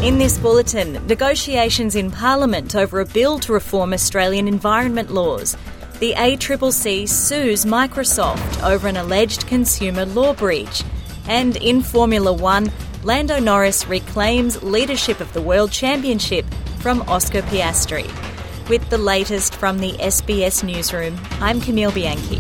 In this bulletin, negotiations in Parliament over a bill to reform Australian environment laws. The ACCC sues Microsoft over an alleged consumer law breach. And in Formula One, Lando Norris reclaims leadership of the World Championship from Oscar Piastri. With the latest from the SBS Newsroom, I'm Camille Bianchi.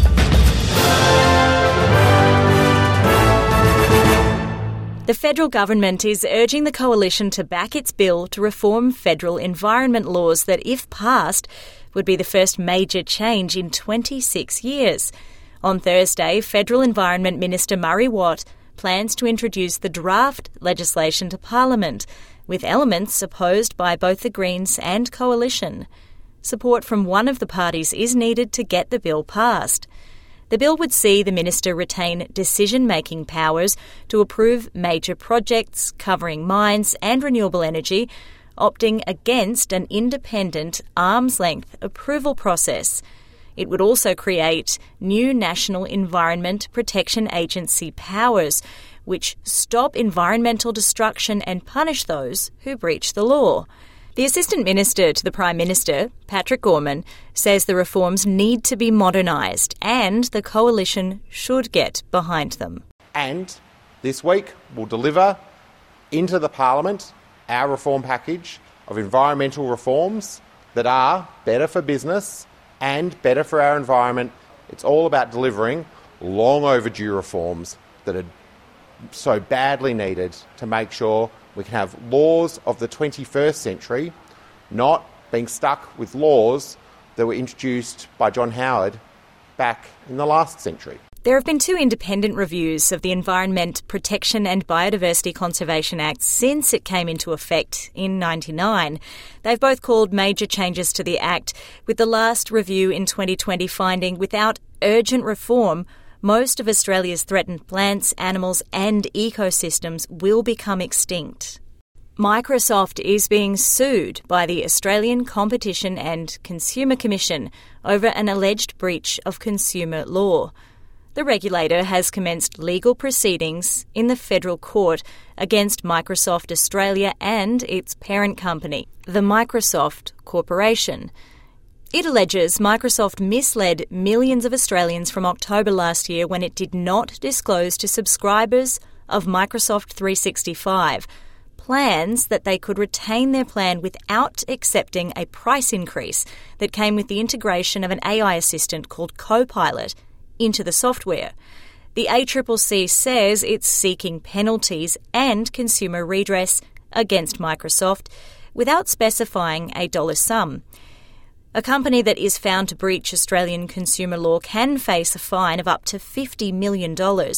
The federal government is urging the coalition to back its bill to reform federal environment laws that, if passed, would be the first major change in 26 years. On Thursday, Federal Environment Minister Murray Watt plans to introduce the draft legislation to Parliament, with elements opposed by both the Greens and Coalition. Support from one of the parties is needed to get the bill passed. The bill would see the minister retain decision-making powers to approve major projects covering mines and renewable energy, opting against an independent arm's-length approval process. It would also create new National Environment Protection Agency powers, which stop environmental destruction and punish those who breach the law. The Assistant Minister to the Prime Minister, Patrick Gorman, says the reforms need to be modernised and the coalition should get behind them. And this week we'll deliver into the Parliament our reform package of environmental reforms that are better for business and better for our environment. It's all about delivering long overdue reforms that are so badly needed to make sure we can have laws of the 21st century, not being stuck with laws that were introduced by John Howard back in the last century. There have been two independent reviews of the Environment Protection and Biodiversity Conservation Act since it came into effect in 1999. They've both called major changes to the Act, with the last review in 2020 finding without urgent reform, most of Australia's threatened plants, animals and ecosystems will become extinct. Microsoft is being sued by the Australian Competition and Consumer Commission over an alleged breach of consumer law. The regulator has commenced legal proceedings in the federal court against Microsoft Australia and its parent company, the Microsoft Corporation. It alleges Microsoft misled millions of Australians from October last year when it did not disclose to subscribers of Microsoft 365 plans that they could retain their plan without accepting a price increase that came with the integration of an AI assistant called Copilot into the software. The ACCC says it's seeking penalties and consumer redress against Microsoft without specifying a dollar sum. A company that is found to breach Australian consumer law can face a fine of up to $50 million.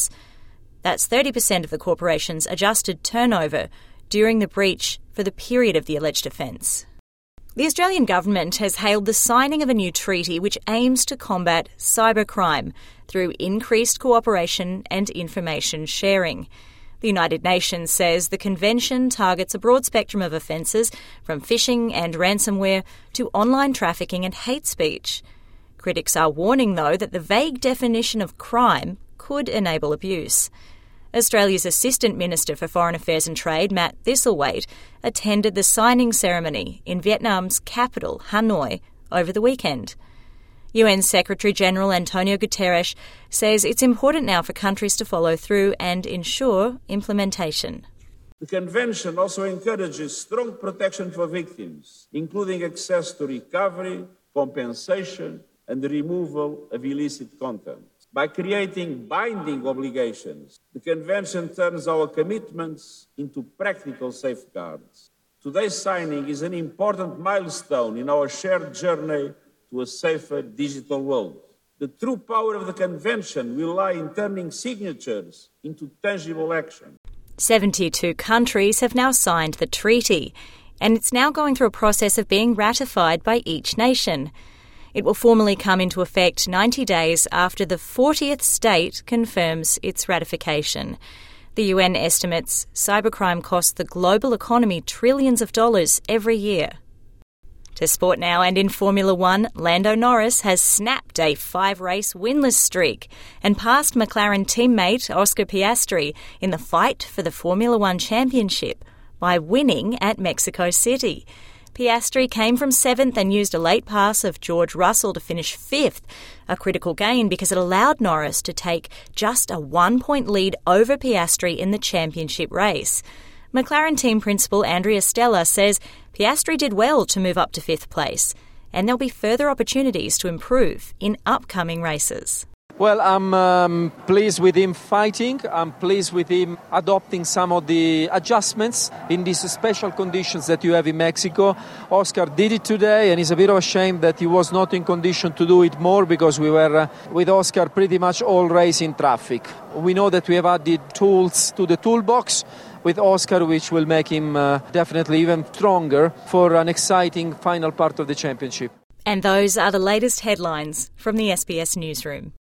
That's 30% of the corporation's adjusted turnover during the breach for the period of the alleged offence. The Australian government has hailed the signing of a new treaty which aims to combat cybercrime through increased cooperation and information sharing. The United Nations says the convention targets a broad spectrum of offences, from phishing and ransomware to online trafficking and hate speech. Critics are warning, though, that the vague definition of crime could enable abuse. Australia's Assistant Minister for Foreign Affairs and Trade, Matt Thistlethwaite, attended the signing ceremony in Vietnam's capital, Hanoi, over the weekend. UN Secretary-General Antonio Guterres says it's important now for countries to follow through and ensure implementation. The Convention also encourages strong protection for victims, including access to recovery, compensation, and the removal of illicit content. By creating binding obligations, the Convention turns our commitments into practical safeguards. Today's signing is an important milestone in our shared journey to a safer digital world. The true power of the Convention will lie in turning signatures into tangible action. 72 countries have now signed the treaty, and it's now going through a process of being ratified by each nation. It will formally come into effect 90 days after the 40th state confirms its ratification. The UN estimates cybercrime costs the global economy trillions of dollars every year. To sport now, and in Formula One, Lando Norris has snapped a 5-race winless streak and passed McLaren teammate Oscar Piastri in the fight for the Formula One championship by winning at Mexico City. Piastri came from 7th and used a late pass of George Russell to finish 5th, a critical gain because it allowed Norris to take just a 1-point lead over Piastri in the championship race. McLaren team principal Andrea Stella says Piastri did well to move up to 5th place, and there'll be further opportunities to improve in upcoming races. Well, I'm pleased with him fighting. I'm pleased with him adopting some of the adjustments in these special conditions that you have in Mexico. Oscar did it today, and it's a bit of a shame that he was not in condition to do it more because we were with Oscar pretty much all race in traffic. We know that we have added tools to the toolbox with Oscar, which will make him definitely even stronger for an exciting final part of the championship. And those are the latest headlines from the SBS Newsroom.